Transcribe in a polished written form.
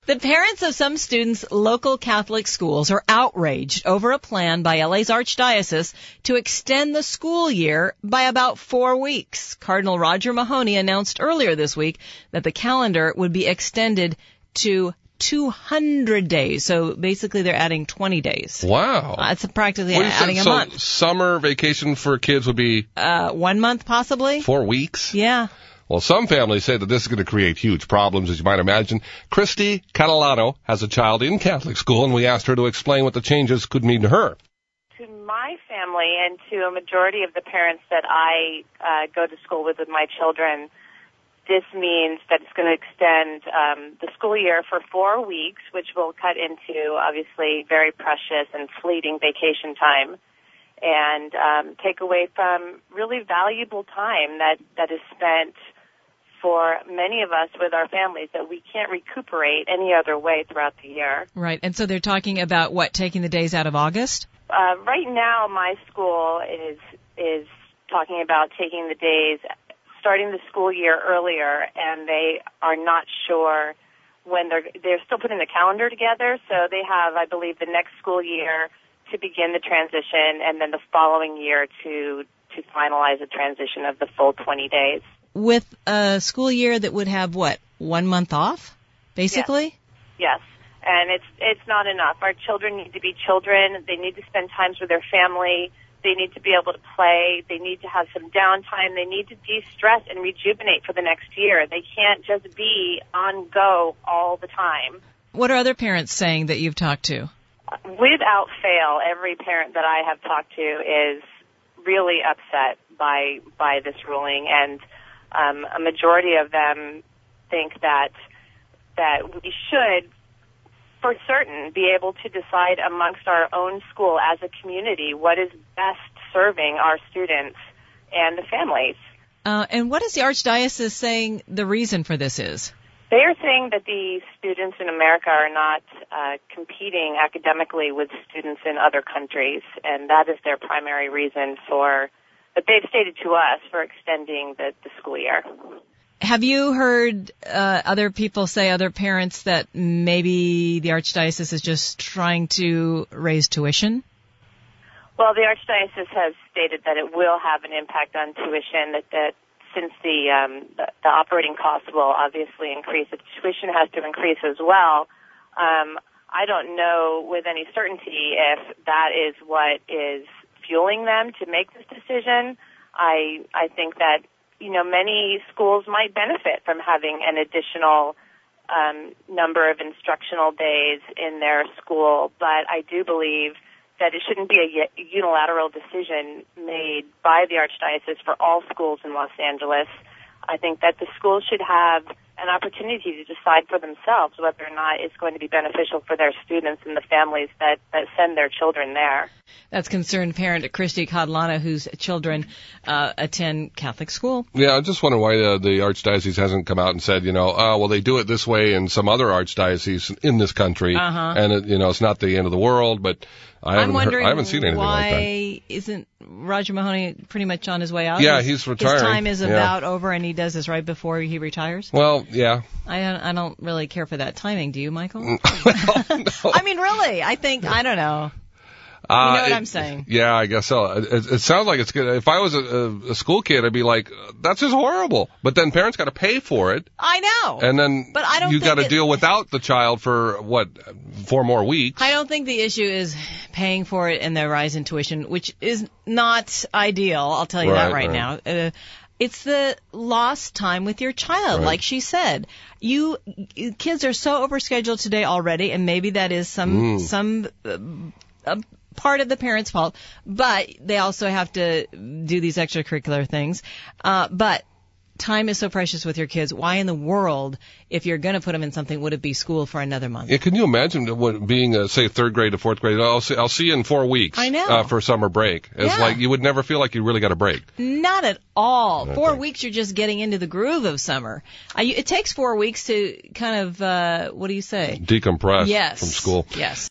The parents of some students' local Catholic schools are outraged over a plan by LA's Archdiocese to extend the school year by about 4 weeks. Cardinal Roger Mahony announced earlier this week that the calendar would be extended to 200 days. So basically they're adding 20 days. Wow. That's practically adding a month. Summer vacation for kids would be 1 month possibly. 4 weeks? Yeah. Well, some families say that this is going to create huge problems, as you might imagine. Christy Catalano has a child in Catholic school, and we asked her to explain what the changes could mean to her. To my family and to a majority of the parents that I go to school with my children, this means that it's going to extend the school year for 4 weeks, which will cut into, obviously, very precious and fleeting vacation time, and take away from really valuable time that is spent for many of us with our families that we can't recuperate any other way throughout the year. Right, and so they're talking about, what, taking the days out of August? Right now, my school is talking about taking the days, starting the school year earlier, and they are not sure when they're still putting the calendar together, so they have, I believe, the next school year to begin the transition, and then the following year to finalize the transition of the full 20 days. With a school year that would have, 1 month off, basically? Yes. And it's not enough. Our children need to be children. They need to spend time with their family. They need to be able to play. They need to have some downtime. They need to de-stress and rejuvenate for the next year. They can't just be on go all the time. What are other parents saying that you've talked to? Without fail, every parent that I have talked to is really upset by this ruling, and a majority of them think that we should, for certain, be able to decide amongst our own school as a community what is best serving our students and the families. And what is the Archdiocese saying the reason for this is? They are saying that the students in America are not competing academically with students in other countries, and that is their primary reason that they've stated to us for extending the school year. Have you heard other people say, other parents, that maybe the Archdiocese is just trying to raise tuition? Well, the Archdiocese has stated that it will have an impact on tuition, that since the operating costs will obviously increase, the tuition has to increase as well. I don't know with any certainty if that is what is fueling them to make this decision. I think that, many schools might benefit from having an additional number of instructional days in their school, but I do believe that it shouldn't be a unilateral decision made by the Archdiocese for all schools in Los Angeles. I think that the schools should have an opportunity to decide for themselves whether or not it's going to be beneficial for their students and the families that send their children there. That's concerned parent Christy Catalano, whose children attend Catholic school. Yeah, I just wonder why the Archdiocese hasn't come out and said, well, they do it this way in some other archdiocese in this country, and it's not the end of the world, but I haven't seen anything like that. Why isn't Roger Mahony pretty much on his way out? Yeah, he's retiring. His time is about over, and he does this right before he retires? Well, yeah. I don't really care for that timing. Do you, Michael? No. I mean, really, I don't know. You know what I'm saying? Yeah, I guess so. It sounds like it's good. If I was a school kid, I'd be like, that's just horrible. But then parents got to pay for it. I know. And then but I don't you got to deal without the child for, 4 more weeks. I don't think the issue is paying for it and the rise in tuition, which is not ideal. I'll tell you that right now. It's the lost time with your child, like she said. Kids are so overscheduled today already, and maybe that is some part of the parents' fault, but they also have to do these extracurricular things. But time is so precious with your kids. Why in the world, if you're going to put them in something, would it be school for another month? Yeah, can you imagine being, say, 3rd grade to 4th grade? I'll see you in 4 weeks. I know. For summer break. It's like you would never feel like you really got a break. Not at all. 4 weeks, you're just getting into the groove of summer. It takes 4 weeks to kind of, what do you say? Decompress from school. Yes.